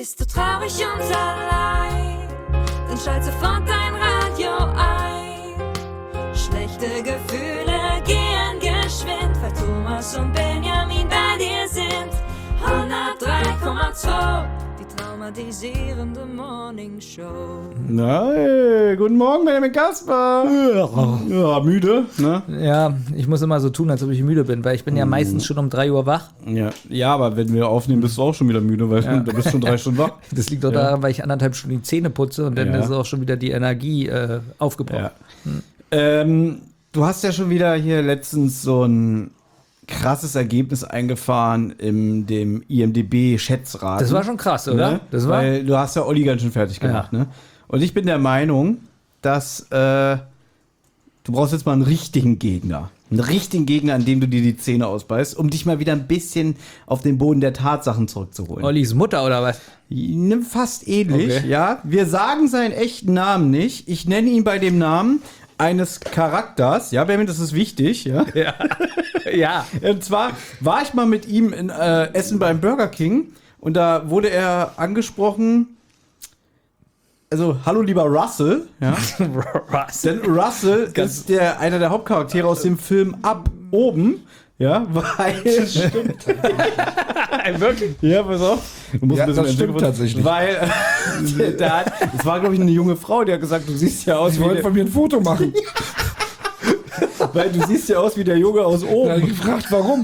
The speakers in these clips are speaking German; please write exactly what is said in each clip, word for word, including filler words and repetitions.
Bist du traurig und allein, dann schalt sofort dein Radio ein. Schlechte Gefühle gehen geschwind, weil Thomas und Benjamin bei dir sind. hundertdrei Komma zwei, die traumatisierende Morning Show. Na, hey, guten Morgen, Benjamin Kasper. Ja, müde, ne? Ja, ich muss immer so tun, als ob ich müde bin, weil ich bin ja meistens schon um drei Uhr wach. Ja, ja, aber wenn wir aufnehmen, bist du auch schon wieder müde, weil Ja. da bist du schon drei Stunden wach. Das liegt doch Ja. daran, weil ich anderthalb Stunden die Zähne putze und dann Ja. ist auch schon wieder die Energie äh, aufgebraucht. Ja. Ähm, du hast ja schon wieder hier letztens so ein krasses Ergebnis eingefahren in dem I M D B-Schätzraten. Das war schon krass, oder? Ne? Das war Weil du hast ja Olli ganz schön fertig gemacht, ne? Und ich bin der Meinung, dass äh, du brauchst jetzt mal einen richtigen Gegner. Einen richtigen Gegner, an dem du dir die Zähne ausbeißt, um dich mal wieder ein bisschen auf den Boden der Tatsachen zurückzuholen. Ollis Mutter oder was? Nimm fast ähnlich, Okay. ja. Wir sagen seinen echten Namen nicht. Ich nenne ihn bei dem Namen eines Charakters. Ja, Benjamin, das ist wichtig, ja. Ja. Ja. Und zwar war ich mal mit ihm in äh, Essen beim Burger King und da wurde er angesprochen. Also, hallo lieber Russell, ja. Was? Denn Russell ist der, einer der Hauptcharaktere aus dem Film Ab oben, ja, weil. Stimmt. Wirklich? Ja, pass auf. Du musst Ja, ein bisschen das stimmt entwickeln. tatsächlich. Weil, äh, da hat, das war, glaube ich, eine junge Frau, die hat gesagt, du siehst ja aus Sie wie wollten der, von mir ein Foto machen. weil du siehst ja aus wie der Junge aus Da habe ich oben. gefragt, warum?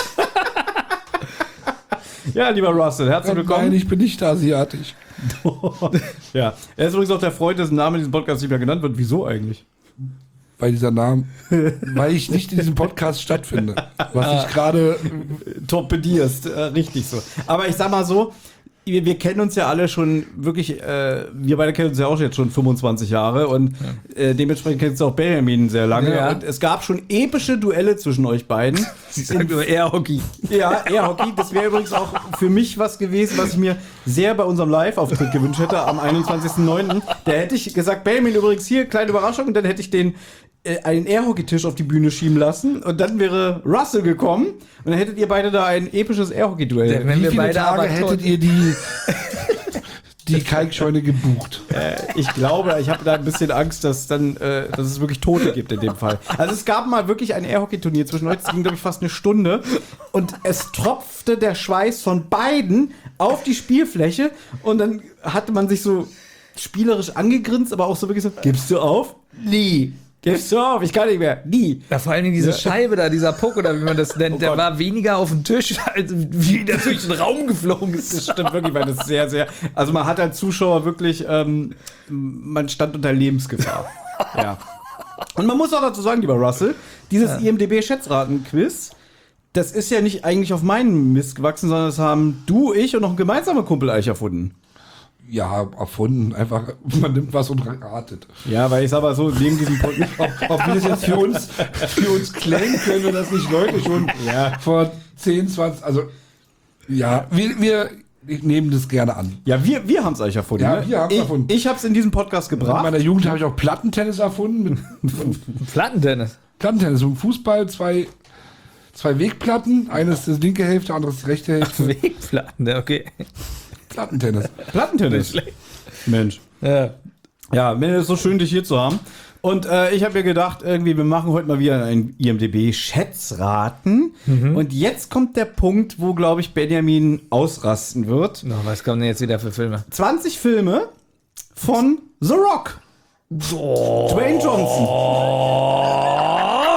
Ja, lieber Russell, herzlich willkommen. Nein, ich bin nicht asiatisch. Ja, er ist übrigens auch der Freund, dessen Name in diesem Podcast nicht mehr genannt wird. Wieso eigentlich? Weil dieser Name, weil ich nicht in diesem Podcast stattfinde. Was ich gerade, Torpedierst, äh, richtig so. Aber ich sag mal so, wir, wir kennen uns ja alle schon wirklich, äh, wir beide kennen uns ja auch jetzt schon fünfundzwanzig Jahre und äh, dementsprechend kennst du auch Benjamin sehr lange. Ja. Und es gab schon epische Duelle zwischen euch beiden. Sie sagt nur Air Hockey. Ja, Air-Hockey. Das wäre übrigens auch für mich was gewesen, was ich mir sehr bei unserem Live-Auftritt gewünscht hätte am einundzwanzigsten neunten Da hätte ich gesagt, Benjamin, übrigens hier, kleine Überraschung. Und dann hätte ich den äh, einen Air-Hockey-Tisch auf die Bühne schieben lassen. Und dann wäre Russell gekommen. Und dann hättet ihr beide da ein episches Air-Hockey-Duell. Wenn wie wir viele beide Tage aber hättet tot- ihr die, die Kalkscheune gebucht? Äh, ich glaube, ich habe da ein bisschen Angst, dass, dann, äh, dass es wirklich Tote gibt in dem Fall. Also es gab mal wirklich ein Air-Hockey-Turnier zwischen euch. Das ging, glaube ich, fast eine Stunde. Und es tropfte der Schweiß von beiden auf die Spielfläche. Und dann hatte man sich so spielerisch angegrinst, aber auch so wirklich so, gibst du auf? Nie. Gibst du auf? Ich kann nicht mehr. Nie. Ja, vor allen Dingen diese Ja. Scheibe da, dieser Puck oder wie man das nennt, Oh der Gott. war weniger auf dem Tisch, als wie der durch den Raum geflogen Das ist. stimmt wirklich, weil das sehr, sehr. Also man hat als Zuschauer wirklich, ähm, man stand unter Lebensgefahr. Ja. Und man muss auch dazu sagen, lieber Russell, dieses I M D B-Schätzraten-Quiz, das ist ja nicht eigentlich auf meinen Mist gewachsen, sondern das haben du, ich und noch ein gemeinsamer Kumpel eigentlich erfunden. Ja, erfunden. Einfach, man nimmt was und ratet. Ja, weil ich sag mal so, neben diesem Podcast. Ob, ob wir das jetzt für uns, für uns claimen können und das nicht Leute schon Ja. vor zehn, zwanzig, also, ja, wir, wir nehmen das gerne an. Ja, wir, wir haben es eigentlich erfunden. Ja, ne? wir haben's ich, erfunden. Ich habe es in diesem Podcast In gebracht. meiner Jugend habe ich auch Plattentennis erfunden. Mit Plattentennis. Plattentennis, so ein Fußball, zwei, zwei Wegplatten. Eine ist die linke Hälfte, andere ist die rechte Hälfte. Wegplatten, okay. Plattentennis. Plattentennis. Mensch. Ja. Ja, mir ist so schön, dich hier zu haben. Und äh, ich habe mir gedacht, irgendwie, wir machen heute mal wieder ein I M D B-Schätzraten. Und jetzt kommt der Punkt, wo, glaube ich, Benjamin ausrasten wird. No, was kommen denn jetzt wieder für Filme? zwanzig Filme von The Rock. Dwayne Johnson.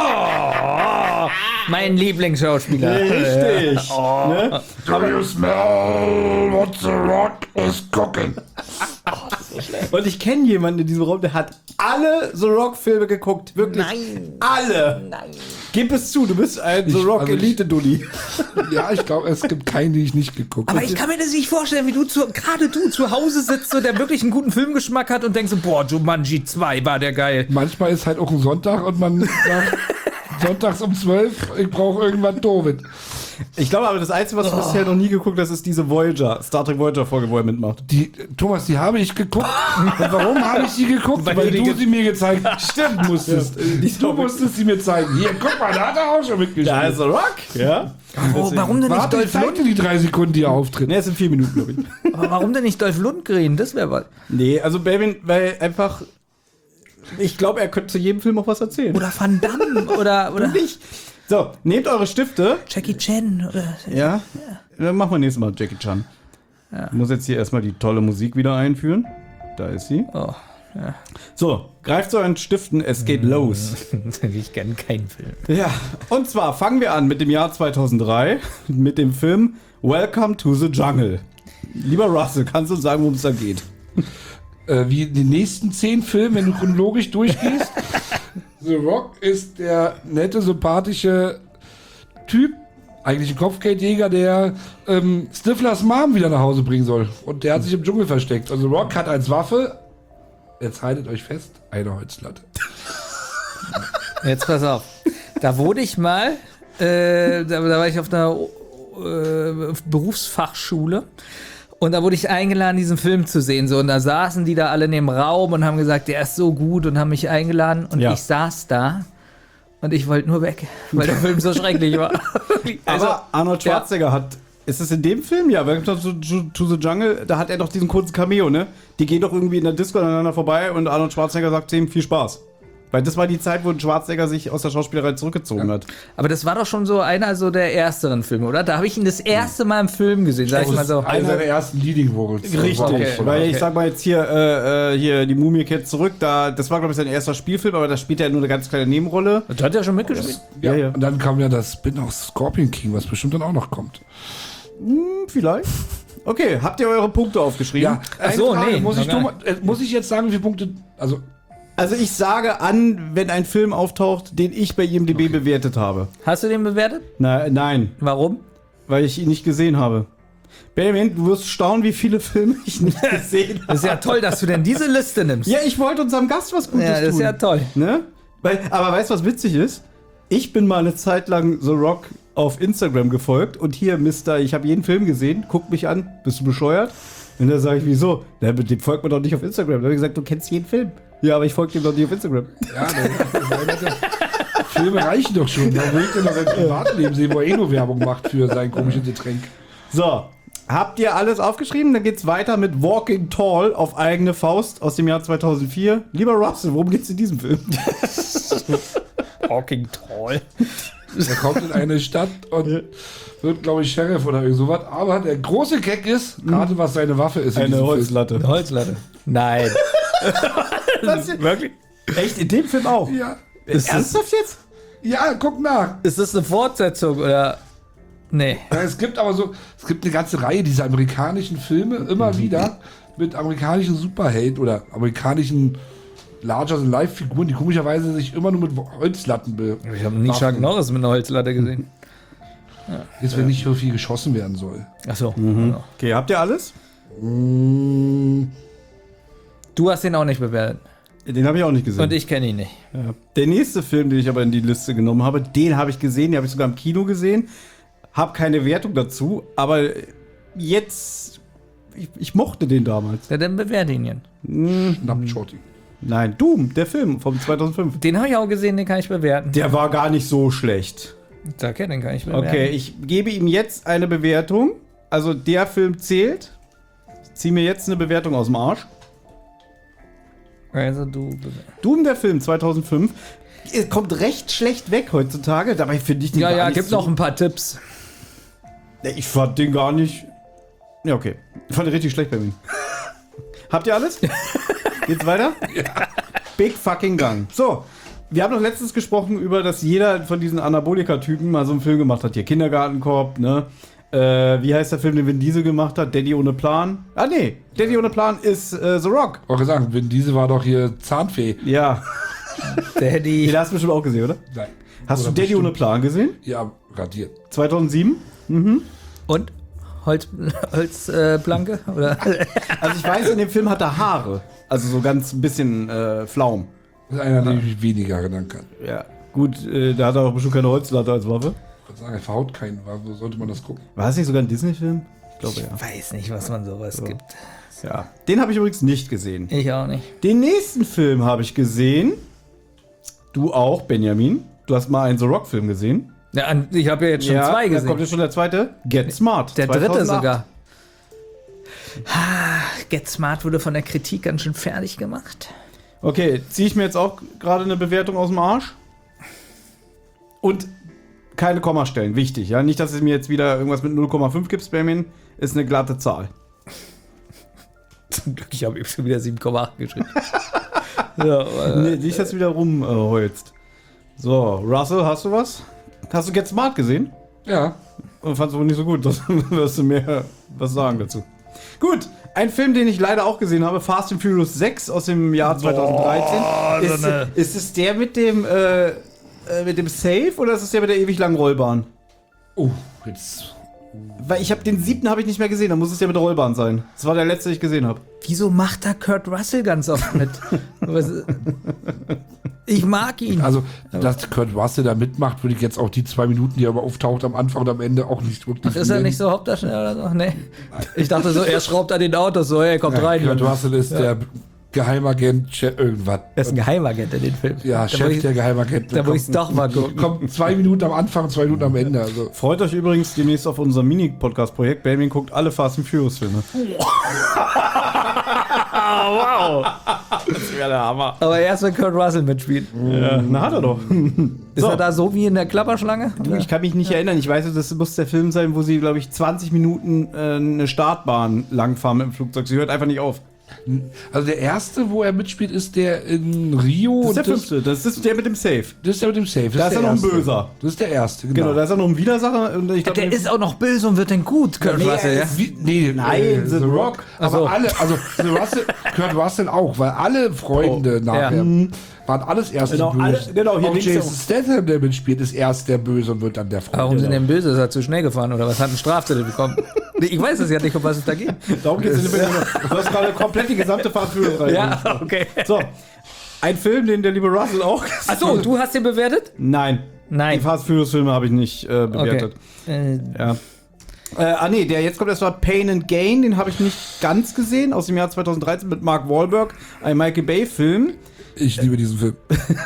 Mein Lieblingsschauspieler. Richtig. Ne? Do you smell what the rock is cooking? Und ich kenne jemanden in diesem Raum, der hat alle The Rock-Filme geguckt. Wirklich. Nein. Alle. Nein. Gib es zu, du bist ein The Ich- Rock also ich- Elite-Dulli. Ja, ich glaube, es gibt keinen, die ich nicht geguckt Aber habe. ich kann mir das nicht vorstellen, wie du zu, gerade du zu Hause sitzt, so, der wirklich einen guten Filmgeschmack hat und denkst so, boah, Jumanji zwei war der geil. Manchmal ist halt auch ein Sonntag und man sagt, sonntags um zwölf, ich brauche irgendwann David. Ich glaube aber, das Einzige, was du bisher noch nie geguckt hast, ist diese Voyager, Star Trek Voyager-Folge, wo er mitmacht. Die, Thomas, die habe ich geguckt. Und warum habe ich die geguckt? Weil, Weil du du die sie mir gezeigt Stimmt, musstest. Du musstest sie mir zeigen. Hier, guck mal, da hat er auch schon mitgespielt. Da ist The Rock, ja. Oh, warum denn nicht Warte, ich Dolph zeig dir Lundgren? die drei Sekunden, die er auftritt. Ne, es sind vier Minuten, glaube ich. Aber warum denn nicht Dolph Lundgren? Das wäre was. Nee, also Baby, weil einfach, ich glaube, er könnte zu jedem Film auch was erzählen. Oder Van Damme oder, oder nicht. So, nehmt eure Stifte. Jackie Chan. Oder Ja. Dann machen wir nächstes Mal Jackie Chan. Ich muss jetzt hier erstmal die tolle Musik wieder einführen. Da ist sie. Oh, So, greift zu euren Stiften, es geht los. ich kenne keinen Film. Ja, und zwar fangen wir an mit dem Jahr zweitausenddrei, mit dem Film Welcome to the Jungle. Lieber Russell, kannst du uns sagen, worum es da geht? Äh, wie in den nächsten zehn Filmen, wenn du chronologisch durchgehst. The Rock ist der nette, sympathische Typ, eigentlich ein Kopfgeldjäger, der ähm, Stiflers Mom wieder nach Hause bringen soll. Und der hat sich im Dschungel versteckt. Also Rock hat als Waffe, jetzt haltet euch fest, eine Holzlatte. Jetzt pass auf. Da wurde ich mal, äh, da, da war ich auf einer äh, Berufsfachschule und da wurde ich eingeladen, diesen Film zu sehen. So, und da saßen die da alle in dem Raum und haben gesagt, der ist so gut und haben mich eingeladen. Und Ja. ich saß da und ich wollte nur weg, weil der Film so schrecklich war. Also, Aber Arnold Schwarzenegger hat, ist es in dem Film? Ja, Welcome to, to, to the Jungle, da hat er doch diesen kurzen Cameo, ne? Die gehen doch irgendwie in der Disco aneinander vorbei und Arnold Schwarzenegger sagt zu ihm, viel Spaß. Weil das war die Zeit, wo Schwarzenegger sich aus der Schauspielerei zurückgezogen hat. aber das war doch schon so einer so der ersteren Filme, oder? Da habe ich ihn das erste Mal im Film gesehen, sag ich mal so. Einer seiner ersten Leading Roles. Richtig, Okay, weil okay. ich sag mal jetzt hier, äh, äh, hier die Mumie kehrt zurück, da, das war glaube ich sein erster Spielfilm, aber da spielt er nur eine ganz kleine Nebenrolle. Das hat er schon mitgespielt. Ja, Ja, ja. Und dann kam ja das Spin-off Scorpion King, was bestimmt dann auch noch kommt. Hm, vielleicht. Okay, habt ihr eure Punkte aufgeschrieben? Ja, Ach so, eine Frage, nee, muss, ich noch gar Thomas, äh, muss ich jetzt sagen, wie viele Punkte, also Also ich sage an, wenn ein Film auftaucht, den ich bei I M D B bewertet habe. Hast du den bewertet? Na, nein, Warum? weil ich ihn nicht gesehen habe. Benjamin, du wirst staunen, wie viele Filme ich nicht gesehen habe. Das ist ja toll, dass du denn diese Liste nimmst. Ja, ich wollte unserem Gast was Gutes Ja, das ist tun. ja toll. Ne? Weil, aber weißt du, was witzig ist? Ich bin mal eine Zeit lang The Rock auf Instagram gefolgt und hier, Mister, ich habe jeden Film gesehen, guck mich an, bist du bescheuert? Und da sage ich, wieso? Na, mit dem folgt man doch nicht auf Instagram. Da habe ich gesagt, du kennst jeden Film. Ja, aber ich folge dem doch nicht auf Instagram. ja, der, Filme reichen doch schon. Warum will ich denn noch sein Privatleben sehen, wo er eh nur Werbung macht für sein komisches Getränk? So, habt ihr alles aufgeschrieben? Dann geht's weiter mit Walking Tall auf eigene Faust aus dem Jahr zweitausendvier. Lieber Russell, worum geht's in diesem Film? Walking Tall. Er kommt in eine Stadt und wird, glaube ich, Sheriff oder irgend sowas. Aber der große Gag ist, rate, was seine Waffe ist. in Eine diesem Film. Holzlatte. Eine Holzlatte. Nein. Wirklich? Echt? In dem Film auch? Ja. Ist Ernsthaft jetzt? ja, guck nach. Ist das eine Fortsetzung oder? Nee. Ja, es gibt aber so, es gibt eine ganze Reihe dieser amerikanischen Filme, immer wieder, mit amerikanischen Superhelden oder amerikanischen Larger-than-Life-Figuren, die komischerweise sich immer nur mit Holzlatten be... Ich habe nie Chuck Norris mit einer Holzlatte gesehen. Jetzt, wenn nicht so viel geschossen werden soll. Achso. Okay, habt ihr alles? Du hast den auch nicht bewertet. Den habe ich auch nicht gesehen. Und ich kenne ihn nicht. Ja. Der nächste Film, den ich aber in die Liste genommen habe, den habe ich gesehen, den habe ich sogar im Kino gesehen. Hab keine Wertung dazu, aber jetzt, ich, ich mochte den damals. Ja, dann bewerte ihn jetzt. Schnappt Shorty. Nein, Doom, der Film vom zweitausendfünf. Den habe ich auch gesehen, den kann ich bewerten. Der war gar nicht so schlecht. Sag ja, den kann ich bewerten. Okay, ich gebe ihm jetzt eine Bewertung. Also der Film zählt. Ich ziehe mir jetzt eine Bewertung aus dem Arsch. Also du. Doom, der Film zweitausendfünf. Er kommt recht schlecht weg heutzutage. Dabei finde ich den Ja, gar ja, nicht gibt so. noch ein paar Tipps. Ich fand den gar nicht. Ja, okay. Ich fand den richtig schlecht bei mir. Habt ihr alles? Geht's weiter? Ja. Big fucking Gun. So, wir haben doch letztens gesprochen über, dass jeder von diesen Anabolika-Typen mal so einen Film gemacht hat. Hier Kindergartenkorb, ne? Äh, wie heißt der Film, den Vin Diesel gemacht hat? Daddy ohne Plan? Ah, nee. Daddy ohne Plan ist äh, The Rock. Auch gesagt, Vin Diesel war doch hier Zahnfee. Ja. Daddy. Den hast du bestimmt auch gesehen, oder? Nein. Hast Oder du Daddy bestimmt- ohne Plan gesehen? Ja, radiert. zweitausendsieben? Und? Holz, Holzplanke? Äh, oder? Also ich weiß, in dem Film hat er Haare. Also so ganz ein bisschen äh, Flaum. Das ist einer, den ich mich weniger erinnern kann. Ja. Gut, äh, da hat er auch bestimmt keine Holzlatte als Waffe. Ich würde sagen, er verhaut keinen. Wo sollte man das gucken? War das nicht sogar ein Disney-Film? Ich glaube, ja. Ich weiß nicht, was man sowas gibt. ja. Den habe ich übrigens nicht gesehen. Ich auch nicht. Den nächsten Film habe ich gesehen. Du auch, Benjamin. Du hast mal einen The Rock-Film gesehen. Ja, an- ich habe ja jetzt schon ja, zwei Da gesehen. kommt jetzt schon der zweite. Get Smart. Der dritte zweitausendacht. sogar. Ah, Get Smart wurde von der Kritik ganz schön fertig gemacht. Okay, ziehe ich mir jetzt auch gerade eine Bewertung aus dem Arsch? Und keine Kommastellen, wichtig, ja? Nicht, dass es mir jetzt wieder irgendwas mit null Komma fünf gibst, Benjamin. Ist eine glatte Zahl. Zum Glück, ich habe eben schon wieder sieben Komma acht geschrieben. ja, äh, Nee, nicht, dass du wieder rumholst. So, Russell, hast du was? Hast du Get Smart gesehen? Ja. Und fandst du wohl nicht so gut. Das wirst du mir was sagen dazu. Gut, ein Film, den ich leider auch gesehen habe, Fast and Furious sechs aus dem Jahr zweitausenddreizehn. Boah, so ist, eine- ist es der mit dem, äh, äh, mit dem Safe oder ist es der mit der ewig langen Rollbahn? Oh, jetzt. Weil ich habe den siebten habe ich nicht mehr gesehen, dann muss es der mit der Rollbahn sein. Das war der letzte, den ich gesehen habe. wieso macht da Kurt Russell ganz oft mit? Was, ich mag ihn. Also, dass Kurt Russell da mitmacht, würde ich jetzt auch die zwei Minuten, die er aber auftaucht am Anfang und am Ende auch nicht wirklich. Ist er nennen. nicht so Hauptdarsteller oder so? Nee. Ich dachte so, er schraubt an den Autos, so, er kommt Ja, rein. Kurt Russell ist der Geheimagent, Chef, irgendwas. Er ist ein Geheimagent in den Film. Ja, Da Chef wollte ich- der Geheimagent. Da wollte ich es doch mal gucken. Kommt zwei Minuten am Anfang, zwei Minuten am Ende. Also. Freut euch übrigens demnächst auf unser Mini-Podcast-Projekt. Benjamin guckt alle Fast and Furious-Filme. wow! Das wäre der Hammer. Aber erst, wenn Kurt Russell mitspielt. Ja, na, hat er doch. Ist So. er da so wie in der Klapperschlange? Du, ich kann mich nicht erinnern. Ich weiß, das muss der Film sein, wo sie, glaube ich, zwanzig Minuten äh, eine Startbahn langfahren mit dem Flugzeug. Sie hört einfach nicht auf. Also der erste, wo er mitspielt, ist der in Rio. Das ist der und fünfte. Das ist der mit dem Safe. Das ist der mit dem Safe. Das Da ist der er noch ein erste. Böser. Das ist der erste, genau. Genau, da ist er noch ein Widersacher. Und ich glaub, Der ist auch noch böse und wird dann gut, Kurt Nee, Russell. er Ja? ist- Wie, nee, Nein, äh, The The Rock. Rock. Ach Aber so. alle, also The Russell, Kurt Russell auch, weil alle Freunde Oh, nachher ja. waren alles erst Genau, die Böse. alle- genau, hier auch links Jason auch. Statham, der mitspielt, ist erst der Böse und wird dann der Freund. Warum sind Genau. denn böse? Ist er zu schnell gefahren oder was? Hat einen Strafzettel bekommen? Nee, ich weiß es ja nicht, um was es da geht. Darum geht es in dem Film. Du hast gerade komplett die gesamte Fast and Furious rein. Ja, okay. So, ein Film, den der liebe Russell auch. Achso, du hast den bewertet? Nein. Nein. Die Fast and Furious Filme habe ich nicht äh, bewertet. Äh, Ja. Äh, ah nee, der jetzt kommt erstmal Pain and Gain, den habe ich nicht ganz gesehen, aus dem Jahr zweitausenddreizehn mit Mark Wahlberg, ein Michael Bay Film. Ich liebe diesen Film.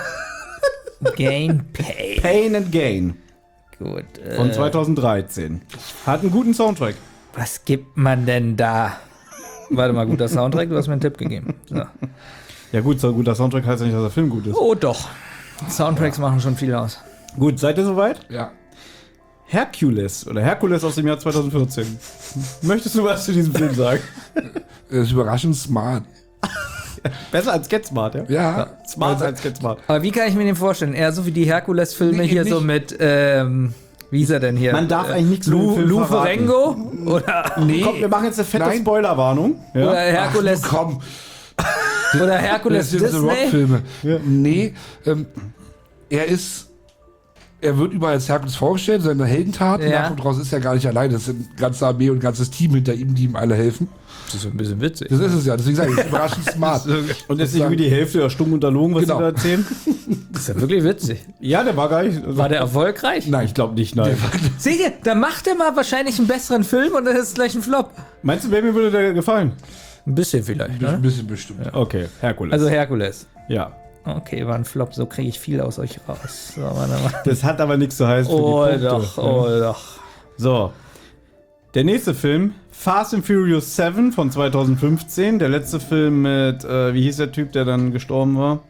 Gameplay. Pain and Gain Gut. von Äh, zweitausenddreizehn. Hat einen guten Soundtrack. was gibt man denn da? Warte mal, guter Soundtrack, du hast mir einen Tipp gegeben. So. Ja gut, so ein guter Soundtrack heißt ja nicht, dass der Film gut ist. Oh doch. Soundtracks machen schon viel aus. Gut, seid ihr soweit? Ja. Hercules oder Hercules aus dem Jahr zweitausendvierzehn. Möchtest du was zu diesem Film sagen? Er ist überraschend smart. Besser als Get Smart, ja? Ja. Smart als Get Smart. Aber wie kann ich mir den vorstellen? Eher so wie die Herkules-Filme Nee, hier nicht. so mit, ähm, wie ist er denn hier? Man darf Äh, eigentlich nichts Lou, über den Film Lou verraten. Ferrigno? Oder, Nee. Komm, wir machen jetzt eine fette Nein. Spoilerwarnung. Ja? oder Herkules, Ach, komm. oder Herkules Das sind The Disney? Rock-Filme. Ja. Nee, ähm, er ist. Er wird überall als Herkules vorgestellt, seine Heldentaten. Ja. Nach und raus ist er gar nicht allein. Das sind eine ganze Armee und ein ganzes Team hinter ihm, die ihm alle helfen. Das ist ein bisschen witzig. Das ist es ja. Deswegen sage ich, er ist überraschend smart. Und jetzt nicht irgendwie die Hälfte oder stumm unterlogen, was Genau. sie da erzählen? Das ist ja wirklich witzig. Ja, der war gar nicht. War der erfolgreich? Nein, ich glaube nicht, nein. Seht ihr, da macht er mal wahrscheinlich einen besseren Film und dann ist es gleich ein Flop. Meinst du, Baby würde dir gefallen? Ein bisschen vielleicht, Ein ne? bisschen bestimmt. Okay, Herkules. Also Herkules. ja. Okay, war ein Flop, so kriege ich viel aus euch raus. So, warte mal. Das hat aber nichts zu heißen für Oh die Punkte. doch, oh doch. So. Der nächste Film, Fast and Furious sieben von zweitausendfünfzehn. Der letzte Film mit, äh, wie hieß der Typ, der dann gestorben war?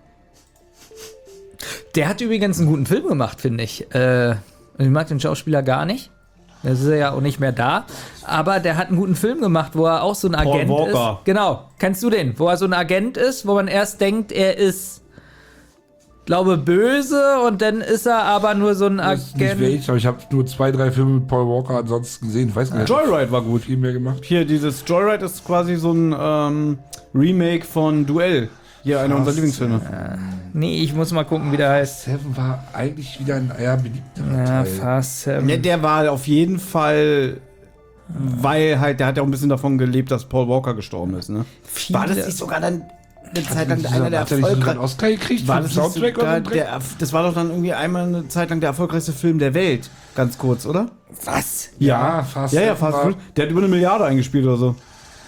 Der hat übrigens einen guten Film gemacht, finde ich. Äh, ich mag den Schauspieler gar nicht. Das ist er ja auch nicht mehr da. Aber der hat einen guten Film gemacht, wo er auch so ein Paul Agent Walker. ist. Genau. Kennst du den? Wo er so ein Agent ist, wo man erst denkt, er ist, glaube, böse und dann ist er aber nur so ein Das ist nicht Agent. welch, aber ich habe nur zwei, drei Filme mit Paul Walker ansonsten gesehen. Ich weiß gar nicht. Joyride war gut. Viel mehr gemacht. Hier, dieses Joyride ist quasi so ein ähm, Remake von Duell. Hier, einer unserer Lieblingsfilme. Nee, ich muss mal gucken, wie der heißt. Seven war eigentlich wieder ein eher beliebter Ja, Teil. fast. Ähm, Ne, der war auf jeden Fall, weil halt, der hat ja auch ein bisschen davon gelebt, dass Paul Walker gestorben ist, ne? viele- War das nicht sogar dann eine Zeit lang Hat einer der er nicht so einen erfolgreichsten. Oscar gekriegt War für das, den nicht Soundtrack sogar oder so? der, das war doch dann irgendwie einmal eine Zeit lang der erfolgreichste Film der Welt. Ganz kurz, oder? Was? Ja, fast. Ja, ja, fast. Aber- Der hat über eine Milliarde eingespielt oder so.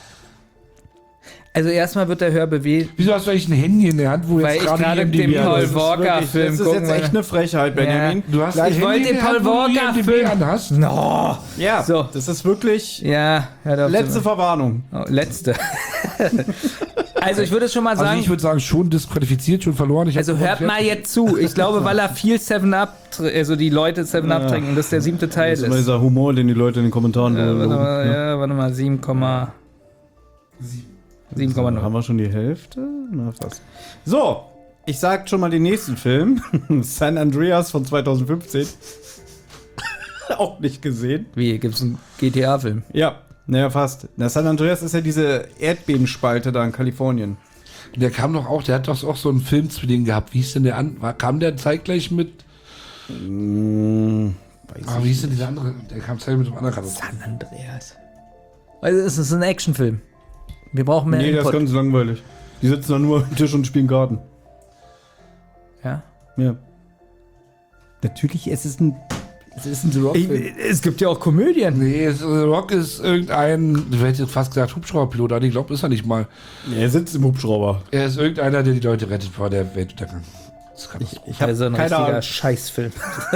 Also erstmal wird der Hör bewegt, Wieso hast du eigentlich ein Handy in der Hand, wo weil jetzt ich gerade gerade IMDb den an Paul ist? Das ist Walker wirklich- Film Das ist gucken jetzt echt wollte. eine Frechheit, Benjamin. Du hast Gleich- ein Ich wollte Handy in den der Hand, Paul wo du Walker IMDb Film- an hast. No. Ja, So. das ist wirklich Ja, hör doch letzte zu. Verwarnung. Oh, letzte. Also ich würde schon mal Also sagen, ich würde sagen, schon disqualifiziert, schon verloren. Ich hab also hört komplett- mal jetzt zu. Ich glaube, weil er viel seven up, tr- also die Leute seven up Ja. trinken, das der siebte Teil Das ist immer ist. dieser Humor, den die Leute in den Kommentaren Äh, warte loben. mal, ja, warte mal, sieben Komma sieben Komma null. Haben wir schon die Hälfte? Na, fast. So, ich sag schon mal den nächsten Film. San Andreas von zweitausendfünfzehn. Auch nicht gesehen. Wie, gibt's einen G T A-Film? Ja, naja, fast. Na, San Andreas ist ja diese Erdbebenspalte da in Kalifornien. Der kam doch auch, der hat doch auch so einen Film zu denen gehabt. Wie hieß denn der an? War, kam der zeitgleich mit. Hm, weiß Ah, wie hieß denn dieser andere? Der kam zeitgleich mit dem anderen Katastrophen. San Andreas. Also es ist ein Actionfilm. Wir brauchen mehr Nee, das ist Input. ganz langweilig. Die sitzen da nur am Tisch und spielen Karten. Ja. Ja. Natürlich, es ist ein. Es ist ein The Rock-Film. Es gibt ja auch Komödien. Nee, es- The Rock ist irgendein, ich hätte jetzt fast gesagt Hubschrauberpilot, aber ich glaube, ist er nicht mal. Er sitzt im Hubschrauber. Er ist irgendeiner, der die Leute rettet vor der Weltuntergang. Das kann ich, Ich habe Also ein keine richtiger Ahnung. Scheißfilm.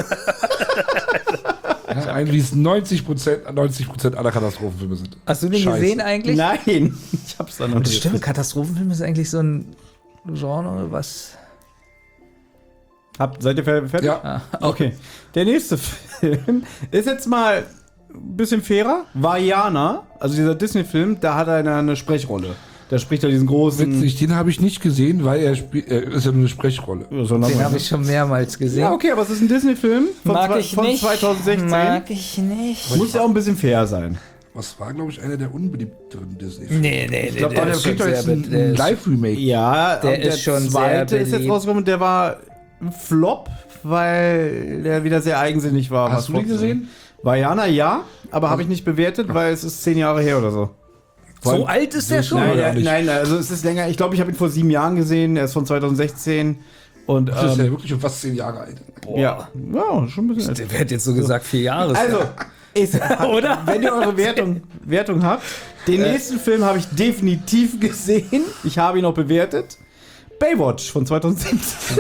ja, ein, wie es neunzig Prozent, neunzig Prozent aller Katastrophenfilme sind. Hast du den Scheiße. gesehen eigentlich? Nein, ich hab's dann noch Das nicht. stimmt, Katastrophenfilm ist eigentlich so ein Genre, was... Habt, seid ihr fer- fertig? Ja, Okay. Der nächste Film ist jetzt mal ein bisschen fairer. Vaiana, also dieser Disney-Film, da hat er eine, eine Sprechrolle. Da spricht er diesen großen. witzig, den habe ich nicht gesehen, weil er, spielt, er ist ja nur eine Sprechrolle. Ja, so ein Den Name. habe ich schon mehrmals gesehen. Ja, okay, aber es ist ein Disney-Film von, Mag zwei- ich von nicht. zweitausendsechzehn. Mag ich nicht. Muss ja auch ein bisschen fair sein. Was war, glaube ich, einer der unbeliebteren Disney-Filme. Nee, nee, Ich glaube, der, der kriegt doch jetzt ein, ein Live-Remake. Ja, Der und ist schon sehr zweite ist jetzt beliebt. rausgekommen und der war ein Flop, weil der wieder sehr eigensinnig war. Hast was du den vorzusagen. gesehen? Vaiana, ja, aber habe ich nicht bewertet, weil es ist zehn Jahre her oder so. So alt ist der schon? Nein, oder ja, nicht? nein, also es ist länger. Ich glaube, ich habe ihn vor sieben Jahren gesehen. Er ist von zweitausendsechzehn. Und Das ist ja ähm, wirklich schon fast zehn Jahre alt. ja, ja, schon ein bisschen. älter. Der wird jetzt so gesagt vier Jahre. Also, ist, Oder? wenn ihr eure Wertung, Wertung habt, den nächsten Film habe ich definitiv gesehen. Ich habe ihn auch bewertet. Baywatch von zweitausendsiebzehn.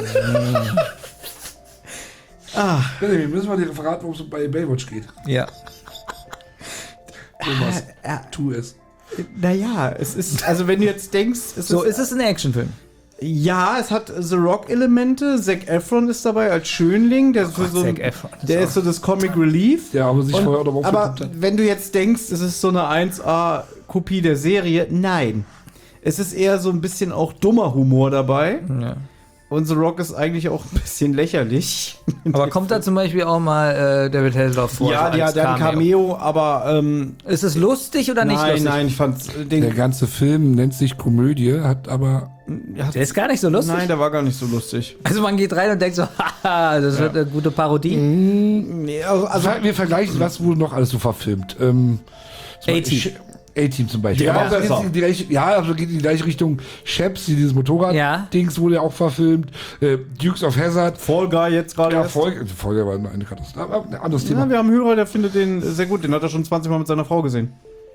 ah, Wir müssen mal dir verraten, worum es bei Baywatch geht. Ja. Thomas, äh, tu es. naja, es ist, also wenn du jetzt denkst, es So ist, ist es ein Actionfilm. ja, es hat The Rock-Elemente. Zac Efron ist dabei als Schönling. Der, ist, für so, Zac Efron ist der auch- ist so das Comic Relief. Der aber sich Und, vorher auch noch aber aufgeguckt hat. wenn du jetzt denkst, es ist so eine eins A-Kopie der Serie, nein. Es ist eher so ein bisschen auch dummer Humor dabei. Ja. Und The Rock ist eigentlich auch ein bisschen lächerlich. Aber kommt da zum Beispiel auch mal äh, David Hasselhoff vor? ja, so die als hat ein Cameo, aber ähm, Ist es lustig oder nicht nein, lustig? nein, ich fand's äh, Der den, ganze Film nennt sich Komödie, hat aber. ja, Der ist gar nicht so lustig. nein, der war gar nicht so lustig. Also man geht rein und denkt so, haha, das wird eine gute Parodie. Nee, also, Also wir vergleichen, was wurde noch alles so verfilmt. Ähm, zum A-Team. Beispiel Sh- A-Team zum Beispiel. Der war Aber besser. geht in die gleiche, ja, also geht in die gleiche Richtung. Chaps, dieses Motorrad-Dings Ja. wurde ja auch verfilmt. Äh, Dukes of Hazzard. Fall Guy jetzt gerade. Ja, erst. Folge, Folge war eine Katastrophe. Aber ein anderes Thema. Ja, wir haben einen Hörer, der findet den sehr gut. Den hat er schon zwanzig Mal mit seiner Frau gesehen.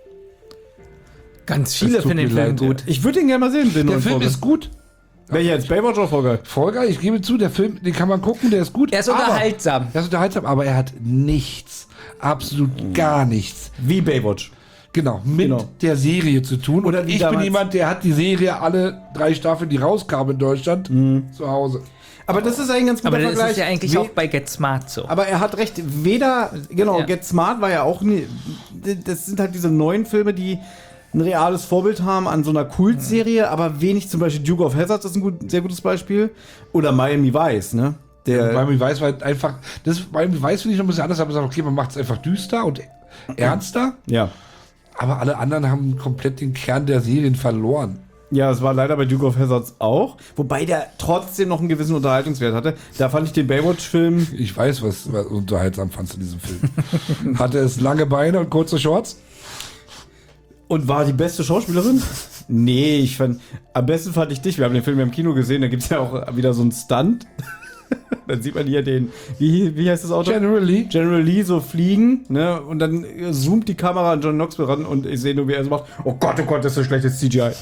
Ganz viele Es tut finden den mir Film leid, gut. Ich würde ihn gerne mal sehen, den Der neuen Film Fall Guy. ist gut. Welcher jetzt? Baywatch oder Fall Guy? Folge, ich gebe zu, der Film, den kann man gucken, der ist gut. Er ist aber- unterhaltsam. Er ist unterhaltsam, aber er hat nichts. Absolut gar nichts. Wie Baywatch. Genau, mit Genau. der Serie zu tun. Oder Und wie ich damals- bin jemand, der hat die Serie alle drei Staffeln, die rauskamen in Deutschland, zu Hause. Aber das ist eigentlich ein ganz guter Aber das Vergleich. ist ja eigentlich We- auch bei Get Smart so. Aber er hat recht, weder, genau, Ja. Get Smart war ja auch, nie, das sind halt diese neuen Filme, die ein reales Vorbild haben an so einer Kultserie, aber wenig, zum Beispiel Duke of Hazzard, das ist ein gut, sehr gutes Beispiel. Oder Miami Vice, ne? Der, Miami Vice war halt einfach, das Miami Vice finde ich noch ein bisschen anders, aber man sagt, okay, man macht es einfach düster und ernster, ja. aber alle anderen haben komplett den Kern der Serien verloren. Ja, es war leider bei Duke of Hazzard auch, wobei der trotzdem noch einen gewissen Unterhaltungswert hatte. Da fand ich den Baywatch-Film, Ich weiß, was, was unterhaltsam fandst in diesem Film. Hatte es lange Beine und kurze Shorts? und war die beste Schauspielerin? Nee, ich fand, am besten fand ich dich. Wir haben den Film ja im Kino gesehen, da gibt es ja auch wieder so einen Stunt. Dann sieht man hier den, wie, wie heißt das Auto? General Lee. General Lee so fliegen, ne? Und dann zoomt die Kamera an John Knoxville ran und ich sehe nur, wie er so macht, oh Gott, oh Gott, das ist so schlechtes C G I.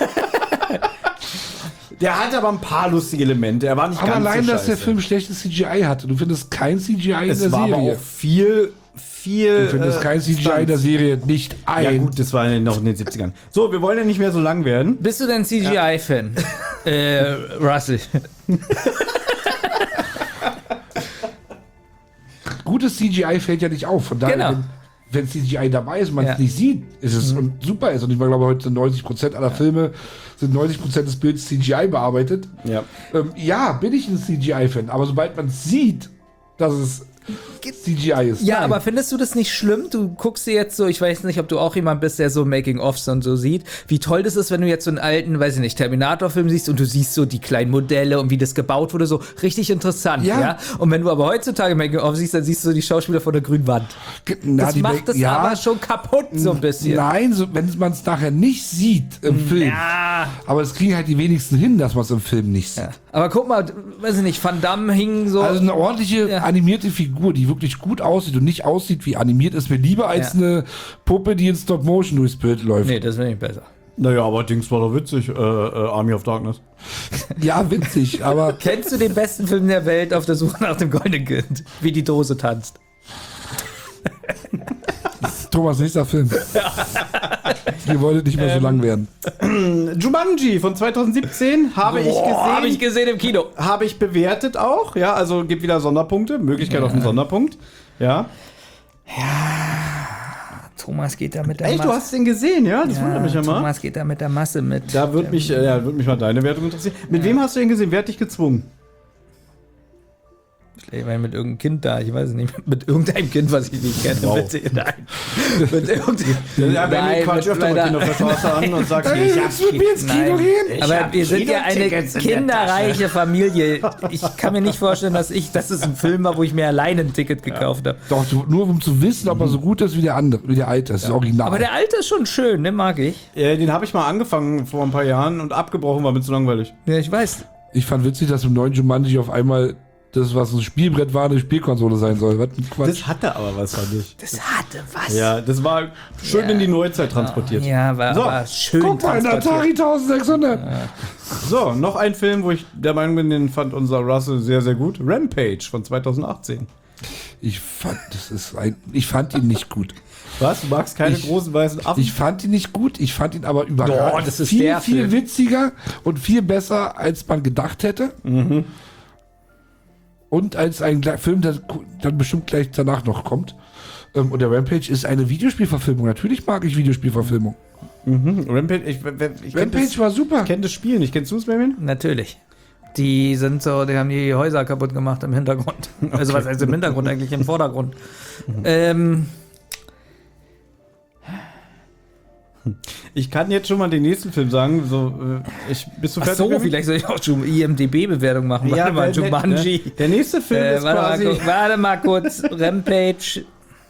Der hat aber ein paar lustige Elemente. Er war nicht Aber ganz allein, so dass der scheiße. Film schlechtes C G I hatte. Du findest kein C G I in Es der war aber Serie. auch viel, viel. Du findest äh, kein C G I in der Stunts. Serie nicht ein. Ja gut, das war noch in den siebzigern. So, wir wollen ja nicht mehr so lang werden. Bist du denn C G I-Fan? äh, Russell. Gutes C G I fällt ja nicht auf. Von daher, Genau. wenn, wenn C G I dabei ist, man es Ja. nicht sieht, ist es und super ist. Und ich glaube, heute sind neunzig Prozent aller Filme, sind neunzig Prozent des Bildes C G I bearbeitet. Ja. Ähm, ja, bin ich ein C G I-Fan. Aber sobald man sieht, dass es C G I ist. Ja, nein. aber findest du das nicht schlimm? Du guckst dir jetzt so, ich weiß nicht, ob du auch jemand bist, der so Making-ofs und so sieht, wie toll das ist, wenn du jetzt so einen alten, weiß ich nicht, Terminator-Film siehst und du siehst so die kleinen Modelle und wie das gebaut wurde, so richtig interessant, ja? Ja. Und wenn du aber heutzutage Making-of siehst, dann siehst du die Schauspieler von der grünen Wand. Na, Das die macht das ja, aber schon kaputt, so ein bisschen. Nein, so, wenn man es nachher nicht sieht im Film. Ja. Aber es kriegen halt die wenigsten hin, dass man es im Film nicht sieht. Ja. Aber guck mal, weiß ich nicht, Van Damme hing so. Also eine ordentliche Ja. animierte Figur, die wirklich gut aussieht und nicht aussieht wie animiert, ist mir lieber als Ja. eine Puppe, die in Stop-Motion durchs Bild läuft. nee, das finde ich besser. Naja, aber Dings war doch witzig, äh, äh, Army of Darkness. Ja, witzig, aber Kennst du den besten Film der Welt auf der Suche nach dem goldenen Kind? Wie die Dose tanzt. Thomas, nächster Film. Wir wollen nicht mehr so lang werden. Jumanji von zweitausendsiebzehn habe ich gesehen. Habe ich gesehen im Kino. Habe ich bewertet auch, ja, also gibt wieder Sonderpunkte, Möglichkeit auf einen Sonderpunkt, ja. Thomas geht da mit der Ey, du Masse. hast den gesehen, ja? Das wundert mich ja mal. Thomas geht da mit der Masse mit. Da würde mich, äh, ja, würd mich mal deine Wertung interessieren. Mit wem hast du den gesehen? Wer hat dich gezwungen? Ich war mit irgendeinem Kind da, ich weiß es nicht, mit irgendeinem Kind, was ich nicht kenne. Wow. Bitte, nein. mit irgendeinem Ja, wenn Nein, du Quatsch mit öfter mal meiner- Kinder auf der Straße an und sagst, Hey, ich jetzt wird mir ins Kino Nein. gehen? Aber hab wir sind ja eine Kinotickets in der kinderreiche Familie. Ich kann mir nicht vorstellen, dass ich, dass es ein Film war, wo ich mir alleine ein Ticket gekauft habe. Doch, du- nur um zu wissen, ob er so gut ist wie der andere, wie der alte. Das ist original. Aber der alte ist schon schön, ne, mag ich. Ja, den habe ich mal angefangen vor ein paar Jahren und abgebrochen, war mir zu langweilig. Ja, ich weiß. ich fand witzig, dass im neuen Jumanji auf einmal das, was ein Spielbrett war, eine Spielkonsole sein soll. Was ein Quatsch. Das hatte aber was, fand ich. Das hatte was. Ja, das war schön Ja. in die Neuzeit transportiert. Ja, war, So, war schön Guck mal, ein transportiert. Atari eintausendsechshundert. So, noch ein Film, wo ich der Meinung bin, den fand unser Russell sehr, sehr gut. Rampage von zweitausendachtzehn. Ich fand, das ist ein, ich fand ihn nicht gut. Was? Du magst keine Ich- großen weißen Affen? Ich fand ihn nicht gut, ich fand ihn aber überragend. Doch, das ist viel, der viel Film. witziger und viel besser, als man gedacht hätte. Mhm. Und als ein Gla- Film, der ku- dann bestimmt gleich danach noch kommt. Ähm, Und der Rampage ist eine Videospielverfilmung. Natürlich mag ich Videospielverfilmung. Rampage, ich, ich, ich kenn Rampage das, war super. ich kenn das Spiel nicht. Kennst du es, Benjamin? Natürlich. Die sind so, die haben die Häuser kaputt gemacht im Hintergrund. Also was heißt im Hintergrund, eigentlich im Vordergrund. ähm, Ich kann jetzt schon mal den nächsten Film sagen. So, äh, ich, bist du ach fertig? so, Benjamin? vielleicht soll ich auch schon I M D B-Bewertung machen. Ja, Warte mal, weil- Jumanji. Ne? Der nächste Film Äh, ist warte, mal, quasi. gu- warte mal kurz, Rampage.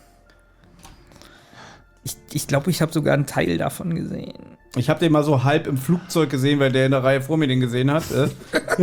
Ich, ich glaube, ich habe sogar einen Teil davon gesehen. Ich habe den mal so halb im Flugzeug gesehen, weil der in der Reihe vor mir den gesehen hat. Äh.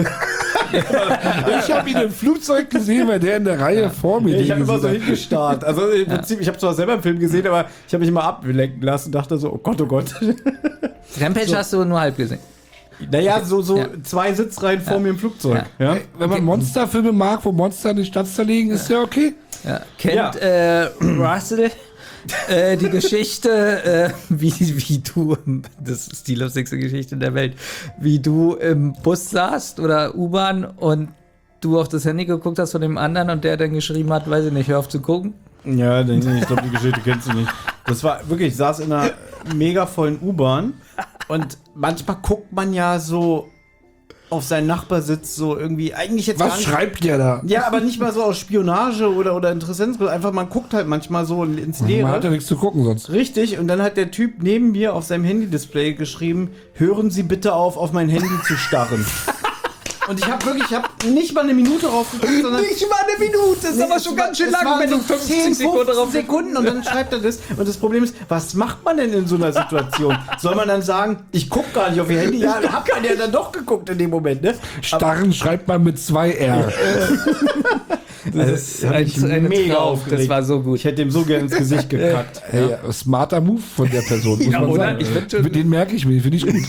Ich habe ihn im Flugzeug gesehen, weil der in der Reihe vor mir Ich den habe immer so gesehen hat. hingestarrt. Also im Prinzip, ich habe zwar selber einen Film gesehen, aber ich habe mich immer ablenken lassen und dachte so, oh Gott, oh Gott. Rampage hast du nur halb gesehen. Naja, so, so Ja. zwei Sitzreihen vor mir im Flugzeug. Ja. Ey, Wenn man Monsterfilme mag, wo Monster in die Stadt zerlegen, ist ja okay. Ja. Kennt Ja. Äh, Russell äh, die Geschichte, äh, wie, wie du, das ist die lustigste Geschichte der Welt, wie du im Bus saßt oder U-Bahn und du auf das Handy geguckt hast von dem anderen und der dann geschrieben hat, weiß ich nicht, hör auf zu gucken. Ja, ich glaube, die Geschichte kennst du nicht. Das war wirklich, ich saß in einer mega vollen U-Bahn und manchmal guckt man ja so auf seinen Nachbarsitz so irgendwie, eigentlich jetzt gar Was nicht. schreibt der da? Ja, aber nicht mal so aus Spionage oder, oder Interessensgründen. Einfach, man guckt halt manchmal so ins Man hat ja Leere. nichts zu gucken sonst. Richtig, und dann hat der Typ neben mir auf seinem Handy-Display geschrieben, hören Sie bitte auf, auf mein Handy zu starren. Und ich habe wirklich, ich habe nicht mal eine Minute raufgeguckt, sondern Nicht mal eine Minute, das ist aber es schon war- ganz schön es lang, waren wenn du so fünfzig zehn, Sekunden drauf fünfzehn Sekunden und dann schreibt er das. Und das Problem ist, was macht man denn in so einer Situation? Soll man dann sagen, ich gucke gar nicht auf ihr Handy? Ja, hat man ja dann doch geguckt in dem Moment, ne? Starren schreibt man mit zwei R. Das ist hab ein, mich eine mega Traum. aufgeregt. Das war so gut. Ich hätte ihm so gern ins Gesicht gekackt. Hey, smarter Move von der Person, muss Ja, man oder? sagen. Ich find schon- Den merke ich mir, den finde ich gut.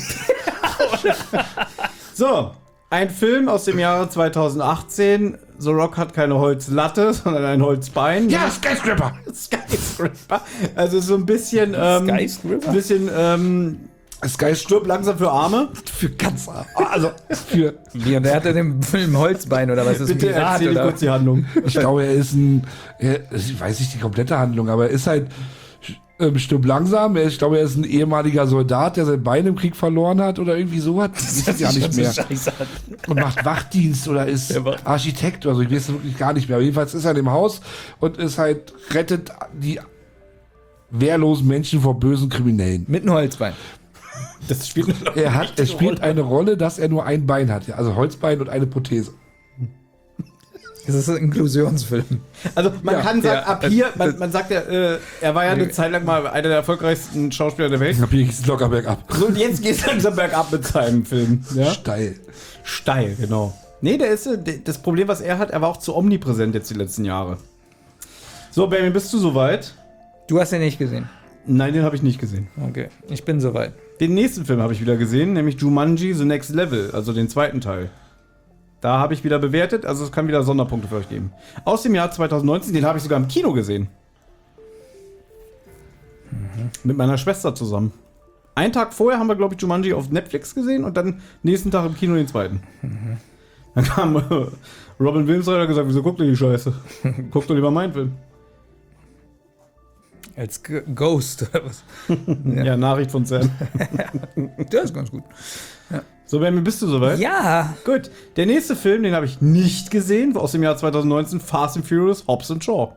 So, ein Film aus dem Jahre zweitausendachtzehn. The Rock hat keine Holzlatte, sondern ein Holzbein. Ja, Skyscraper! Skyscraper. Also so ein bisschen, ähm, Skyscraper? ein bisschen, ähm, Skyscraper stirb langsam für Arme. für ganz also für Wie, und der hatte den Film Holzbein oder was ist Bitte ein Pirat, erzähl oder? kurz die Handlung. ich glaube, er ist ein, er, ich weiß nicht die komplette Handlung, aber er ist halt ähm, stirbt langsam. Er, ich glaube, er ist ein ehemaliger Soldat, der sein Bein im Krieg verloren hat oder irgendwie sowas. Ich weiß ja nicht mehr. Und macht Wachdienst oder ist Ja, Wach- Architekt oder so. Ich weiß es wirklich gar nicht mehr. Aber jedenfalls ist er in dem Haus und ist halt, rettet die wehrlosen Menschen vor bösen Kriminellen. Mit einem Holzbein. Das spielt Er hat, es spielt eine Rolle, dass er nur ein Bein hat. Ja, also Holzbein und eine Prothese. Das ist ein Inklusionsfilm. Also man Ja, kann sagen, ja, ab das- hier, man, man sagt ja, äh, er war ja eine Zeit lang mal einer der erfolgreichsten Schauspieler der Welt. Ich habe hier geht's locker bergab. So, und jetzt geht es langsam bergab mit seinem Film. Ja? Steil. Steil, genau. Nee, der ist, äh, der- das Problem, was er hat, er war auch zu omnipräsent jetzt die letzten Jahre. So, Benjamin, bist du soweit? Du hast den nicht gesehen. Nein, den habe ich nicht gesehen. Okay, ich bin soweit. Den nächsten Film habe ich wieder gesehen, nämlich Jumanji The Next Level, also den zweiten Teil. Da habe ich wieder bewertet, also es kann wieder Sonderpunkte für euch geben. Aus dem Jahr zweitausendneunzehn, den habe ich sogar im Kino gesehen. Mhm. Mit meiner Schwester zusammen. Einen Tag vorher haben wir, glaube ich, Jumanji auf Netflix gesehen und dann nächsten Tag im Kino den zweiten. Mhm. Dann kam äh, Robin Williams und hat gesagt, wieso guckt ihr die Scheiße? Guckt doch lieber meinen Film. Als G Ghost oder was? Ja, Nachricht von Sam. Der ist ganz gut. So, Benjamin, bist du soweit? Ja, Gut, der nächste Film, den habe ich nicht gesehen, aus dem Jahr zweitausendneunzehn, Fast and Furious, Hobbs and Shaw.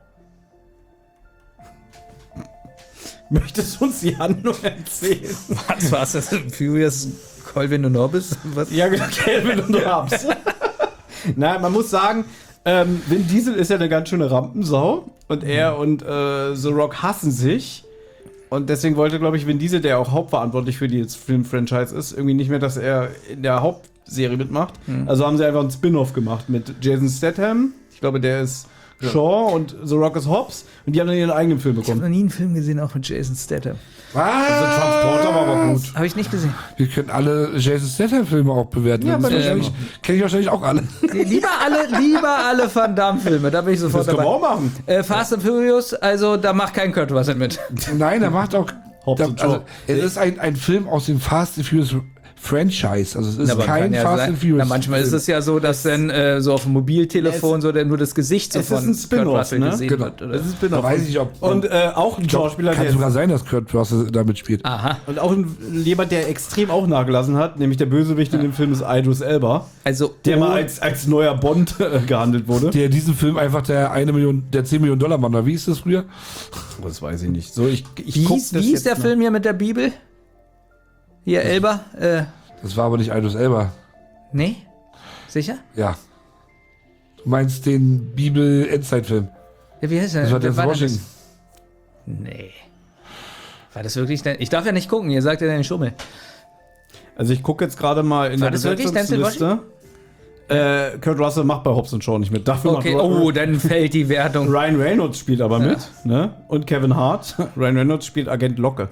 Möchtest du uns die Handlung erzählen? was war's das? Furious Colvin und Hobbes? Was? Ja, genau, Calvin und Hobbs. Nein, man muss sagen, ähm, Vin Diesel ist ja eine ganz schöne Rampensau und er und äh, The Rock hassen sich. Und deswegen wollte, glaube ich, Vin Diesel, der auch hauptverantwortlich für die Film-Franchise ist, irgendwie nicht mehr, dass er in der Hauptserie mitmacht. Mhm. Also haben sie einfach einen Spin-off gemacht mit Jason Statham. Ich glaube, der ist Shaw und The Rock ist Hobbs. Und die haben dann ihren eigenen Film Ich habe bekommen. noch nie einen Film gesehen, auch mit Jason Statham. Also Transporter war aber gut. Habe ich nicht gesehen. Wir können alle Jason Statham-Filme auch bewerten. Ja, Das aber ist wahrscheinlich- kenne ich wahrscheinlich auch alle. Lieber alle, lieber alle Van Damme-Filme, da bin ich sofort Das können wir dabei. auch machen. Äh, Fast and Furious, also da macht kein Kurt Russell mit. Nein, er macht auch. Hobbs Da, and Shaw. also, es ist ein, ein Film aus dem Fast and Furious Franchise. Also es ist Aber kein kann ja Fast sein. and Furious. Na, manchmal ist es ja so, dass dann äh, so auf dem Mobiltelefon so dann nur das Gesicht so es ist von ein Spin-off, Kurt Russell ne? gesehen Genau. wird. Oder? Das ist Da Spin-off. weiß ich nicht, ob. Und äh, auch ein Schauspieler, kann der sogar sein, dass Kurt Russell damit spielt. Aha, und auch ein, jemand, der extrem auch nachgelassen hat, nämlich der Bösewicht in dem Film ist Idris Elba, also der oh, mal als, als neuer Bond äh, gehandelt wurde. Der in diesem Film einfach der eine Million, der zehn Millionen Dollar Mann war. Wie ist das früher? Oh, das weiß ich nicht. So, ich, ich wie guck hieß, das wie hieß jetzt der mal. Film hier mit der Bibel? Hier, Elba? Äh, Das war aber nicht Idris Elba. nee? Sicher? Ja. Du meinst den Bibel-Endzeit-Film. Ja, wie heißt der? Das war Wer der war denn Washington. das? Nee. War das wirklich denn? Ich darf ja nicht gucken, ihr sagt ja den Schummel. Also ich gucke jetzt gerade mal in War der das wirklich Denzel Besetzungsliste. Äh, Kurt Russell macht bei Hobbs and Shaw nicht mit. Dafür Okay, macht oh, dann fällt die Wertung. Ryan Reynolds spielt aber mit, ne? Und Kevin Hart. Ryan Reynolds spielt Agent Locke.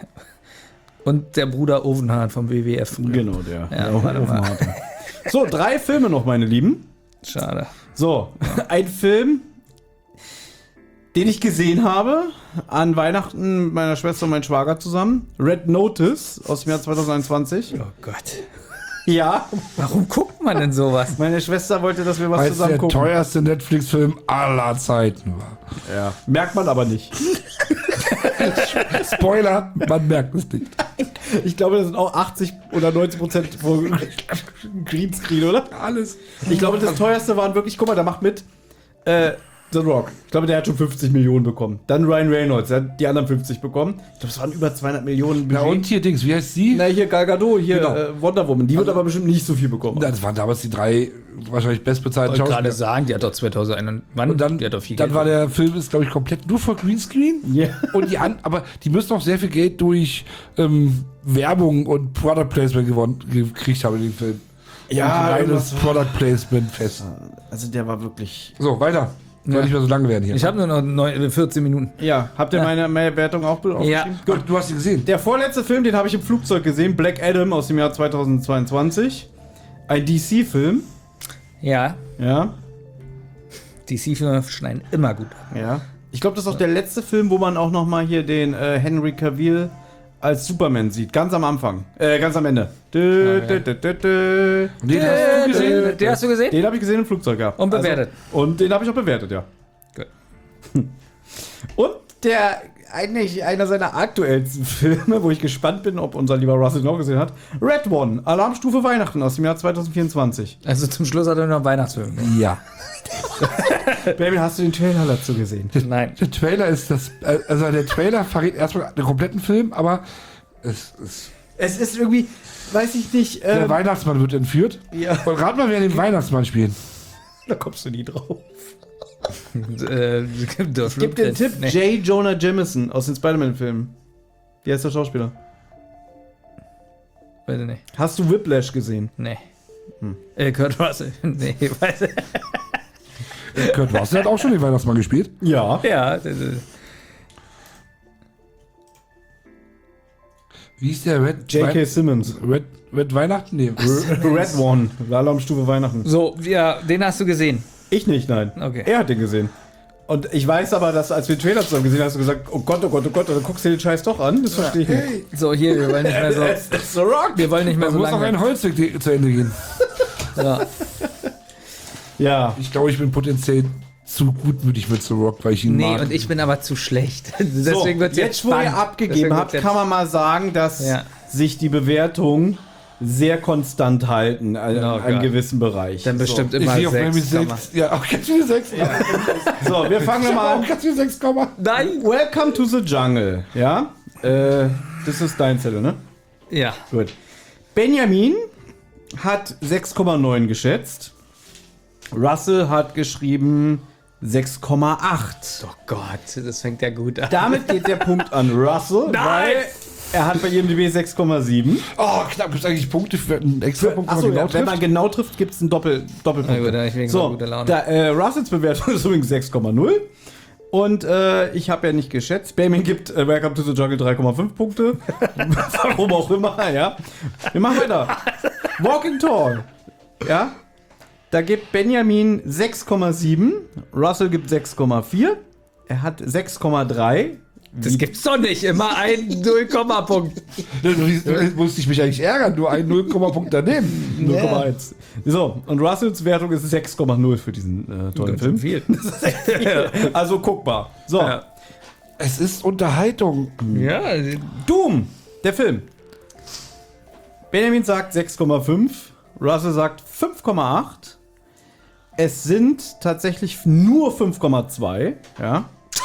Und der Bruder Ovenhardt vom W W F. früher. Genau, der. Ja, der warte mal. Ofenharte. So, drei Filme noch, meine Lieben. Schade. So, ein Film, den ich gesehen habe an Weihnachten mit meiner Schwester und meinem Schwager zusammen. Red Notice aus dem Jahr zweitausendeinundzwanzig. Oh Gott. Ja, Warum guckt man denn sowas? meine Schwester wollte, dass wir was Weil es zusammen der gucken. teuerste Netflix-Film aller Zeiten war. Ja. Merkt man aber nicht. Spoiler, man merkt es nicht. Ich glaube, das sind auch achtzig oder neunzig Prozent von Greenscreen, oder? Alles. Ich glaube, das teuerste waren wirklich, guck mal, da macht mit äh, The Rock. Ich glaube, der hat schon fünfzig Millionen bekommen. Dann Ryan Reynolds, der hat die anderen fünfzig bekommen. Ich glaube, es waren über zweihundert Millionen Ja, Budget. und hier Dings, wie heißt sie? Na, hier Gal Gadot, hier Genau. äh, Wonder Woman. Die wird aber bestimmt nicht so viel bekommen. Das waren damals die drei wahrscheinlich bestbezahlten Ich wollte gerade Schauspieler. sagen, die hat doch zweitausendeins. Wann? Und dann, die hat doch viel dann Geld. war der Film, ist glaube ich komplett nur für Greenscreen. Ja. Und die an, aber die müssen auch sehr viel Geld durch ähm, Werbung und Product Placement gewonnen, gekriegt haben in dem Film. Ja, ein reines irgendwas- Product Placement fest. Also der war wirklich. So, weiter. Soll Ja. nicht mehr so lange werden hier. Ich habe nur noch neun, vierzehn Minuten. Ja, habt ihr meine, meine Wertung auch aufgeschrieben? Gut, du hast sie gesehen. Der vorletzte Film, den habe ich im Flugzeug gesehen, Black Adam aus dem Jahr zweitausendzweiundzwanzig. Ein D C-Film. Ja, Ja, D C-Filme schneiden immer gut ab. ja. Ich glaube, das ist auch der letzte Film, wo man auch noch mal hier den äh, Henry Cavill als Superman sieht. Ganz am Anfang. Äh, ganz am Ende. Dö, dö, dö, dö, dö. Und den hast du gesehen? Den, den hast du gesehen? Den habe ich gesehen im Flugzeug, ja. Und bewertet. Also, und den habe ich auch bewertet, ja. Gut. Und der eigentlich einer seiner aktuellsten Filme, wo ich gespannt bin, ob unser lieber Russell noch gesehen hat. Red One, Alarmstufe Weihnachten aus dem Jahr zweitausendvierundzwanzig. Also zum Schluss hat er noch einen Weihnachtsfilm. Ja. Baby, hast du den Trailer dazu gesehen? Nein. Der Trailer ist das. äh, Also der Trailer verrät erstmal den kompletten Film, aber es ist. Es ist irgendwie, weiß ich nicht, Der ähm, Weihnachtsmann wird entführt. ja, Und rat mal, wer den Weihnachtsmann spielt. da kommst du nie drauf. äh, Gib den Tipp, Nee. J. Jonah Jameson aus den Spider-Man-Filmen. Wie heißt der Schauspieler? Bitte nicht. Hast du Whiplash gesehen? Nee. Äh, Kurt Russell. Nee, weiß ich. Kurt Russell hat auch schon den Weihnachtsmann gespielt. Ja. Ja, das ist- Wie ist der Red? J K. Simmons. Red, Red Weihnachten? Nee. Red One, Alarmstufe Weihnachten. so, ja, den hast du gesehen. Ich nicht, nein. Okay. Er hat den gesehen. Und ich weiß aber, dass als wir den Trailer zusammen gesehen haben, hast du gesagt, oh Gott, oh Gott, oh Gott, und dann guckst du dir den Scheiß doch an. Das verstehe ich nicht. So, hier, wir wollen nicht mehr so. Es ist The Rock. Wir wollen nicht mehr Da so muss noch ein lange. Holzweg die- zu Ende gehen. Ja. Ja. Ich glaube, ich bin potenziell zu gutmütig mit The Rock, weil ich ihn Nee, mag. und ich bin aber zu schlecht. Deswegen So, wird's jetzt, jetzt wo ihr spannend. abgegeben Deswegen habt, wird's kann man mal sagen, dass Ja. sich die Bewertung sehr konstant halten in Oh einem Gott. gewissen Bereich. Dann bestimmt ich immer sehe auf Baby sechs. Komma. sechs. Ja, auch ganz viele sechs. Ja. So, wir fangen Ich mal habe an. auch ganz viele sechs Komma. Nein! Welcome to the Jungle. Ja? Äh, das ist dein Zettel, ne? Ja. Gut. Benjamin hat sechs Komma neun geschätzt. Russell hat geschrieben sechs Komma acht. Oh Gott, das fängt ja gut an. Damit geht der Punkt an Russell, Nein! weil er hat bei I M D B sechs Komma sieben. Oh, knapp. Gibt es eigentlich Punkte für einen extra Punkt, Achso, wenn man ja, genau wenn man trifft? genau trifft, gibt es einen Doppel, Doppelpunkt. Na gut, dann hab ich wenigstens so, gute Laune. Da, äh, Russells Bewertung ist übrigens sechs Komma null. Und äh, ich habe ja nicht geschätzt. Benjamin gibt äh, Welcome to the Jungle drei Komma fünf Punkte. Warum auch immer, ja. Wir machen weiter. Walking Tall. Ja. Da gibt Benjamin sechs Komma sieben. Russell gibt sechs Komma vier. Er hat sechs Komma drei. Das gibt's doch nicht. Immer ein Null-Komma-Punkt. Du, du, du musst dich mich eigentlich ärgern, nur ein null Komma Punkt daneben. null Komma eins. So, und Russells Wertung ist sechs Komma null für diesen äh, tollen Film. Viel. Also guckbar. So, Ja. Es ist Unterhaltung. Ja, Doom, der Film. Benjamin sagt sechs Komma fünf, Russell sagt fünf Komma acht. Es sind tatsächlich nur fünf Komma zwei, ja.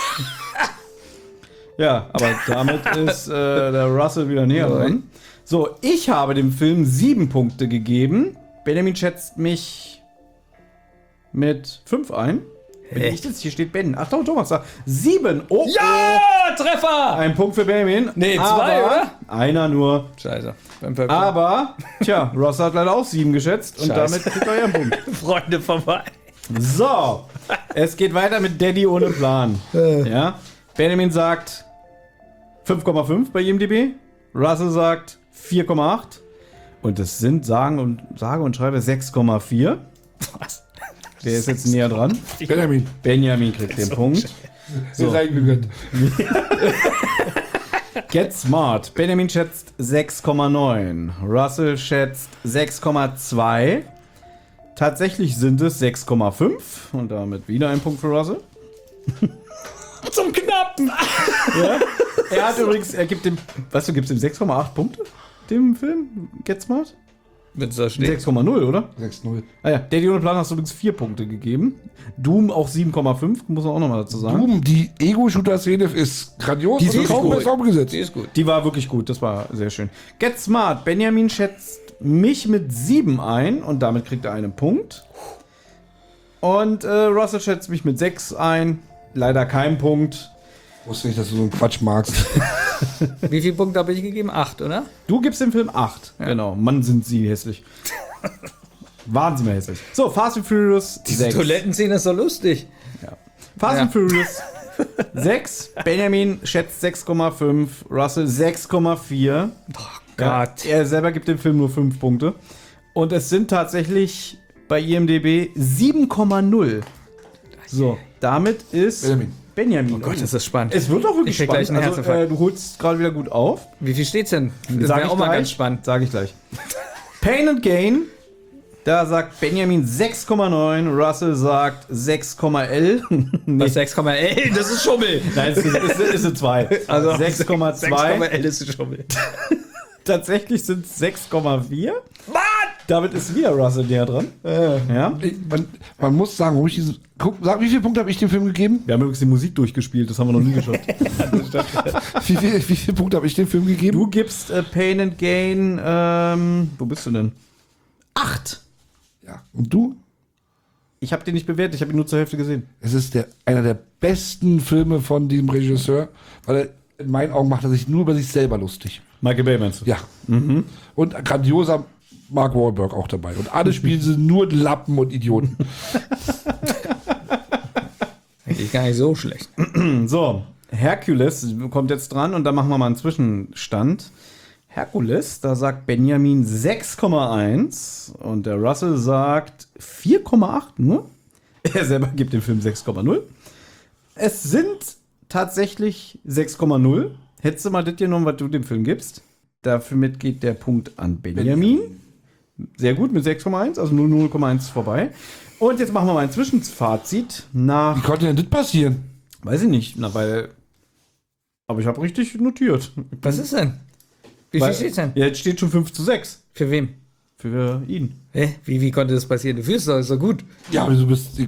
Ja, aber damit ist äh, der Russell wieder näher dran. So, ich habe dem Film sieben Punkte gegeben. Benjamin schätzt mich mit fünf ein. Wenn Hä? ich jetzt hier steht Ben. Ach doch, Thomas sagt sieben. Oh, ja, Treffer! ein Punkt für Benjamin. Nee, zwei, aber oder? Einer nur. Scheiße. Beim Pöppel. Aber, tja, Ross hat leider auch sieben geschätzt und Scheiße. damit kriegt er ja einen Punkt. Freunde vorbei. So, es geht weiter mit Daddy ohne Plan. Ja, Benjamin sagt fünf Komma fünf bei I M D B. Russell sagt vier Komma acht. Und es sind sagen und, sage und schreibe sechs Komma vier. Was? Der ist jetzt näher dran. Benjamin, Benjamin kriegt den Punkt. so. sei gegönnt. Get Smart. Benjamin schätzt sechs Komma neun. Russell schätzt sechs Komma zwei. Tatsächlich sind es sechs Komma fünf. Und damit wieder ein Punkt für Russell. Zum Knappen! Ja. Er hat übrigens, er gibt dem, was du gibst dem sechs Komma acht Punkte? Dem Film? Get Smart? Wenn es da steht. sechs Komma null, oder? sechs null. Ah ja, Daddy ohne Plan hast du übrigens vier Punkte gegeben. Doom auch sieben Komma fünf, muss man auch nochmal dazu sagen. Doom, die Ego-Shooter-Szene ist grandios Die ist und kaum gut. besser umgesetzt. Die ist gut. Die war wirklich gut, das war sehr schön. Get Smart. Benjamin schätzt mich mit sieben ein und damit kriegt er einen Punkt. Und äh, Russell schätzt mich mit sechs ein. Leider kein Punkt. Ich wusste nicht, dass du so einen Quatsch magst. Wie viele Punkte habe ich gegeben? Acht, oder? Du gibst dem Film acht. Genau. Mann, sind sie hässlich. Waren sie mal hässlich. So, Fast and Furious Diese sechs. Toilettenszene ist so lustig. Fast Ja. and Furious sechs. Benjamin schätzt sechs Komma fünf. Russell sechs Komma vier. Oh Ja, Gott. er selber gibt dem Film nur fünf Punkte. Und es sind tatsächlich bei I M D B sieben Komma null. So, damit ist Benjamin. Benjamin. Oh Gott, das ist spannend. Es wird auch wirklich Ich krieg gleich spannend. einen Also, Herzinfarkt. äh, du holst gerade wieder gut auf. Wie viel steht's denn? Das Sag wäre ich auch mal gleich. ganz spannend. Sag ich gleich. Pain and Gain. Da sagt Benjamin sechs Komma neun. Russell sagt sechs Komma elf. nee. Was sechs Komma elf? Das ist Schummel. Nein, es ist, es ist, es ist zwei. Also sechs Komma sechs Komma zwei. elf ist Schummel. Tatsächlich sind es sechs Komma vier. Mann! Damit ist wieder Russell näher dran. Ja. Ich, man, man muss sagen, wo ich diesen. Guck, sag, wie viele Punkte habe ich dem Film gegeben? Wir haben übrigens die Musik durchgespielt, das haben wir noch nie geschafft. Wie, viel, wie viele Punkte habe ich dem Film gegeben? Du gibst äh, Pain and Gain, ähm, wo bist du denn? Acht. Ja. Und du? Ich habe den nicht bewertet, ich habe ihn nur zur Hälfte gesehen. Es ist der, einer der besten Filme von diesem Regisseur, weil er, in meinen Augen macht er sich nur über sich selber lustig. Michael Bay meinst du? Ja. Und grandioser Mark Wahlberg auch dabei. Und alle spielen sie nur Lappen und Idioten. Eigentlich gar nicht so schlecht. So, Hercules kommt jetzt dran und da machen wir mal einen Zwischenstand. Hercules, da sagt Benjamin sechs Komma eins und der Russell sagt vier Komma acht nur. Er selber gibt dem Film sechs Komma null. Es sind tatsächlich sechs Komma null. Hättest du mal das genommen, was du dem Film gibst? Dafür mit geht der Punkt an Benjamin. Sehr gut, mit sechs Komma eins, also nur null Komma eins vorbei. Und jetzt machen wir mal ein Zwischenfazit Wie nach, konnte denn das passieren? weiß ich nicht, na weil, aber ich habe richtig notiert. Was ist denn? Wie Weil- viel steht's denn? Ja, jetzt steht schon fünf zu sechs Für wem? für ihn. Hä? Wie, wie konnte das passieren? Du fühlst doch, ist doch gut. Ja, aber du bist.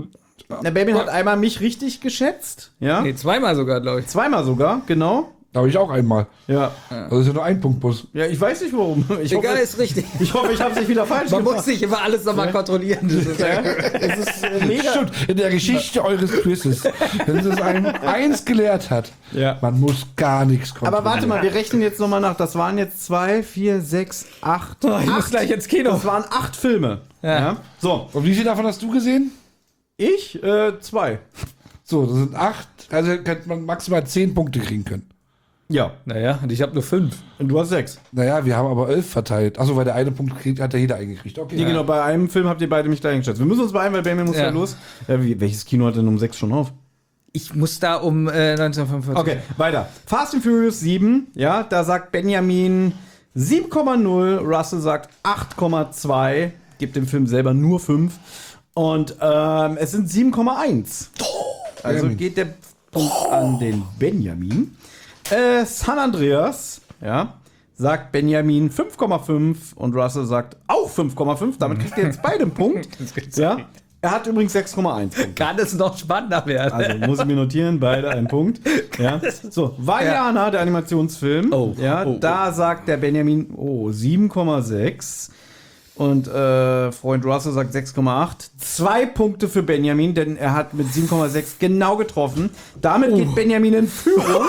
Na, Benjamin hat einmal mich richtig geschätzt, ja, Nee, zweimal sogar, glaube ich. zweimal sogar, genau. Da habe ich auch einmal. Ja, Das ist ja nur ein Punktbus. ja, ich weiß nicht warum. Ich Egal, hoffe, ist richtig. ich hoffe, ich habe es nicht wieder falsch Man gemacht. muss nicht immer alles nochmal kontrollieren. Das ist Ja, es ist äh, mega. Stimmt, in der Geschichte eures Quizzes, wenn es einem eins gelehrt hat, Ja. man muss gar nichts kontrollieren. Aber warte mal, wir rechnen jetzt nochmal nach. Das waren jetzt zwei, vier, sechs, acht. Oh, ich muss acht. gleich ins Kino. Das waren acht Filme. Ja. Ja. So, Und wie viel davon hast du gesehen? ich, äh, zwei. So, das sind acht. Also könnte man maximal zehn Punkte kriegen können. Ja. Naja, und ich habe nur fünf. Und du hast sechs. Naja, wir haben aber elf verteilt. Achso, weil der eine Punkt kriegt, hat ja jeder eingekriegt. Okay. Ja, genau, bei einem Film habt ihr beide mich gleich eingeschätzt. Wir müssen uns beeilen, weil Benjamin muss ja, Ja. los. Ja, wie, welches Kino hat denn um sechs schon auf? Ich muss da um äh, neunzehnhundertfünfundvierzig. Okay, weiter. Fast and Furious sieben, ja, da sagt Benjamin sieben Komma null, Russell sagt acht Komma zwei, gibt dem Film selber nur fünf. Und ähm, es sind sieben Komma eins. Also Benjamin. geht der Punkt an den Benjamin. Äh, San Andreas, ja, sagt Benjamin fünf Komma fünf und Russell sagt auch fünf Komma fünf. Damit kriegt er jetzt beide einen Punkt. Ja. Er hat übrigens sechs Komma eins Punkte. Kann es noch spannender werden? Also muss ich mir notieren, beide einen Punkt. Ja. So, Vaiana, der Animationsfilm. Oh, Ja, oh, da sagt der Benjamin, oh, sieben Komma sechs. Und äh, Freund Russell sagt sechs Komma acht. Zwei Punkte für Benjamin, denn er hat mit sieben Komma sechs genau getroffen. Damit geht Benjamin in Führung.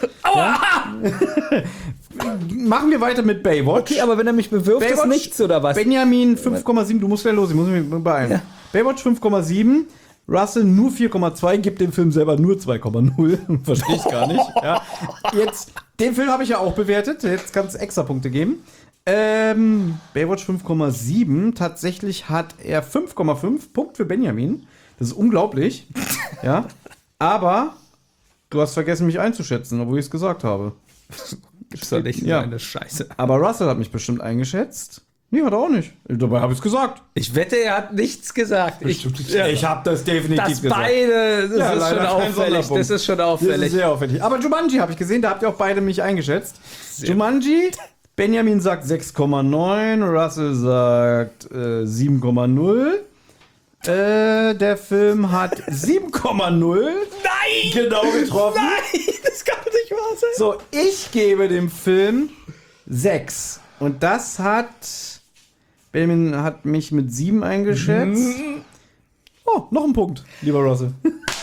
Ja. Machen wir weiter mit Baywatch. Okay, aber wenn er mich bewirft, ist Baywatch, nichts, oder was? Benjamin fünf Komma sieben, du musst gleich los, ich muss mich beeilen. Ja. Baywatch fünf Komma sieben, Russell nur vier Komma zwei, gibt dem Film selber nur zwei Komma null. Verstehe ich gar nicht. Ja. Jetzt, den Film habe ich ja auch bewertet, jetzt kann es extra Punkte geben. Ähm, Baywatch fünf Komma sieben, tatsächlich hat er fünf Komma fünf, Punkt für Benjamin. Das ist unglaublich. Ja. Aber du hast vergessen, mich einzuschätzen, obwohl ich es gesagt habe. Gibt's doch nicht Ja. so eine Scheiße. Aber Russell hat mich bestimmt eingeschätzt. Nee, hat er auch nicht. Dabei habe ich es gesagt. Ich wette, er hat nichts gesagt. Ich, Ja, ich habe das definitiv das gesagt. beide, das Ja, ist leider schon kein auffällig. Sonderpunkt. Das ist schon Das ist auffällig. sehr auffällig. Aber Jumanji habe ich gesehen, da habt ihr auch beide mich eingeschätzt. Jumanji, Benjamin sagt sechs Komma neun, Russell sagt äh, sieben Komma null. Äh, der Film hat sieben Komma null. Nein! Genau getroffen. Nein, das kann doch nicht wahr sein. So, ich gebe dem Film sechs. Und das hat... Benjamin hat mich mit sieben eingeschätzt. Oh, noch ein Punkt, lieber Russell.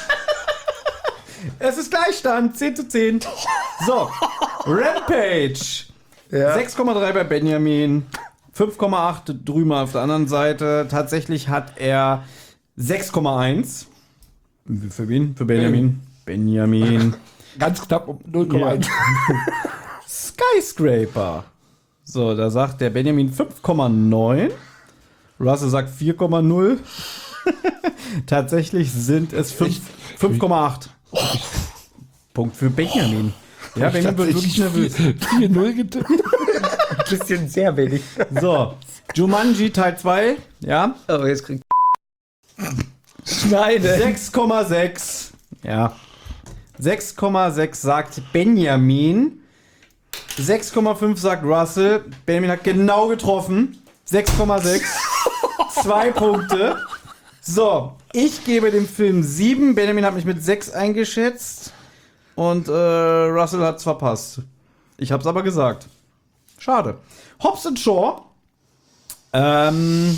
Es ist Gleichstand, zehn zu zehn. So, Rampage. Ja. sechs Komma drei bei Benjamin, fünf Komma acht drüben auf der anderen Seite. Tatsächlich hat er sechs Komma eins. Für wen? Für Benjamin. Benjamin. Ganz knapp um null Komma eins. Skyscraper. So, da sagt der Benjamin fünf Komma neun. Russell sagt vier Komma null. Tatsächlich sind es fünf Komma acht. Punkt für Benjamin. Ja, Benjamin wird wirklich nervös. vier null getippt. Ein bisschen sehr wenig. So, Jumanji Teil zwei. Ja. Oh, jetzt kriegt Schneide. sechs Komma sechs. Ja. sechs Komma sechs sagt Benjamin. sechs Komma fünf sagt Russell. Benjamin hat genau getroffen. sechs Komma sechs. Zwei Punkte. So, ich gebe dem Film sieben. Benjamin hat mich mit sechs eingeschätzt. Und äh, Russell hat's verpasst. Ich hab's aber gesagt. Schade. Hobbs and Shaw. Ähm.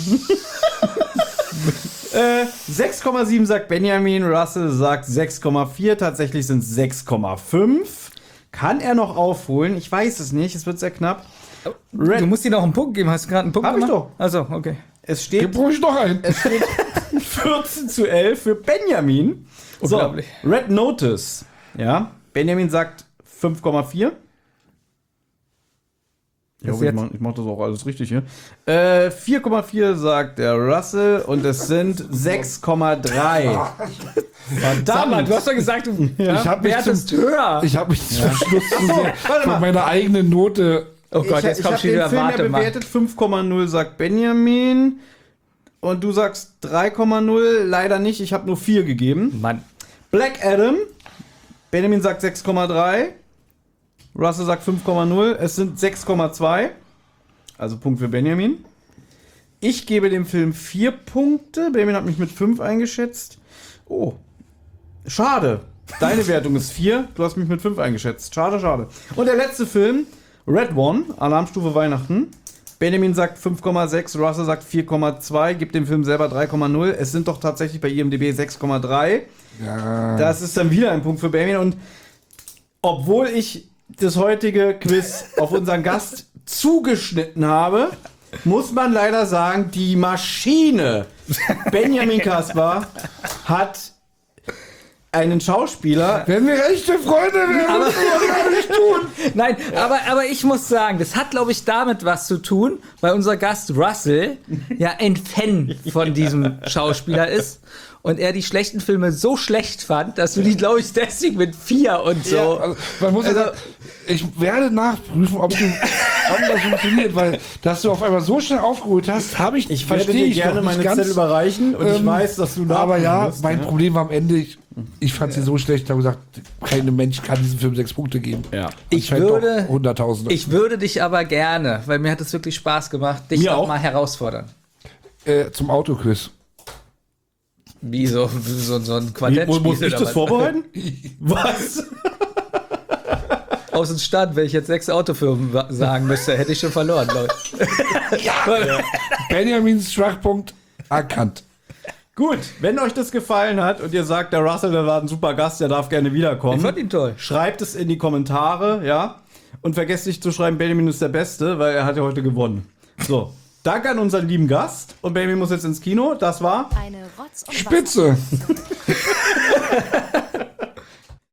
äh, sechs Komma sieben sagt Benjamin. Russell sagt sechs Komma vier. Tatsächlich sind es sechs Komma fünf. Kann er noch aufholen? Ich weiß es nicht. Es wird sehr knapp. Red, Du musst dir noch einen Punkt geben. Hast du gerade einen Punkt Hab ich gemacht? doch. Also, okay. es Hier steht, brauche ich noch einen. es steht vierzehn zu elf für Benjamin. So, Unglaublich. Red Notice. Ja, Benjamin sagt fünf Komma vier. Ich Das hoffe, ich jetzt- mache mach das auch alles richtig hier. Äh, vier Komma vier sagt der Russell und es sind sechs Komma drei. Sag mal, du Verdammt! hast doch gesagt, du Ich habe mich, wertest zum- höher. ich hab mich zum Schluss zu sehr warte mal. von meiner eigenen Note. Oh Gott, ich jetzt ich kommt habe schon den wieder Film ja Warte mal. bewertet. fünf Komma null sagt Benjamin. Und du sagst drei Komma null. Leider nicht, ich habe nur vier gegeben. Mann. Black Adam. Benjamin sagt sechs Komma drei. Russell sagt fünf Komma null. Es sind sechs Komma zwei. Also Punkt für Benjamin. Ich gebe dem Film vier Punkte. Benjamin hat mich mit fünf eingeschätzt. Oh. Schade. Deine Wertung ist vier. Du hast mich mit fünf eingeschätzt. Schade, schade. Und der letzte Film. Red One. Alarmstufe Weihnachten. Benjamin sagt fünf Komma sechs. Russell sagt vier Komma zwei. Gibt dem Film selber drei Komma null. Es sind doch tatsächlich bei I M D B sechs Komma drei. Ja. Das ist dann wieder ein Punkt für Benjamin. Und obwohl ich das heutige Quiz auf unseren Gast zugeschnitten habe, muss man leider sagen, die Maschine Benjamin Kaspar hat einen Schauspieler. Wenn wir echte Freunde wären, müssen wir das gar nicht tun. Nein, aber, aber ich muss sagen, das hat, glaube ich, damit was zu tun, weil unser Gast Russell ja ein Fan von diesem Schauspieler ist und er die schlechten Filme so schlecht fand, dass du die, glaube ich, deswegen mit vier und so. Ja, also, man muss Also- also, ich werde nachprüfen, ob, du, ob das funktioniert, weil dass du auf einmal so schnell aufgeholt hast, habe ich Ich werde verstehe dir ich gerne noch nicht meine ganz. Zettel überreichen und ich Ähm, weiß, dass du Aber ja, nachprüfen wirst, mein ja. Problem war am Ende, ich, ich fand sie so schlecht, ich habe gesagt, kein Mensch kann diesem Film sechs Punkte geben. Ja. Ich Anscheinend würde- doch Hunderttausende. Ich würde dich aber gerne, weil mir hat es wirklich Spaß gemacht, dich Mir auch auch. mal herausfordern. äh, zum Autoquiz. Wie so, so, so ein Wie, Quartettspiel. muss ich oder das was? vorbereiten? Was? Aus dem Stand, wenn ich jetzt sechs Autofirmen wa- sagen müsste, hätte ich schon verloren, glaube ich. Benjamins Schwachpunkt erkannt. Gut, wenn euch das gefallen hat und ihr sagt, der Russell, der war ein super Gast, der darf gerne wiederkommen. Ich fand ihn toll. Schreibt es in die Kommentare, ja. Und vergesst nicht zu schreiben, Benjamin ist der Beste, weil er hat ja heute gewonnen. So, danke an unseren lieben Gast. Und Benjamin muss jetzt ins Kino. Das war... Eine Rotz- und Spitze. Wasser-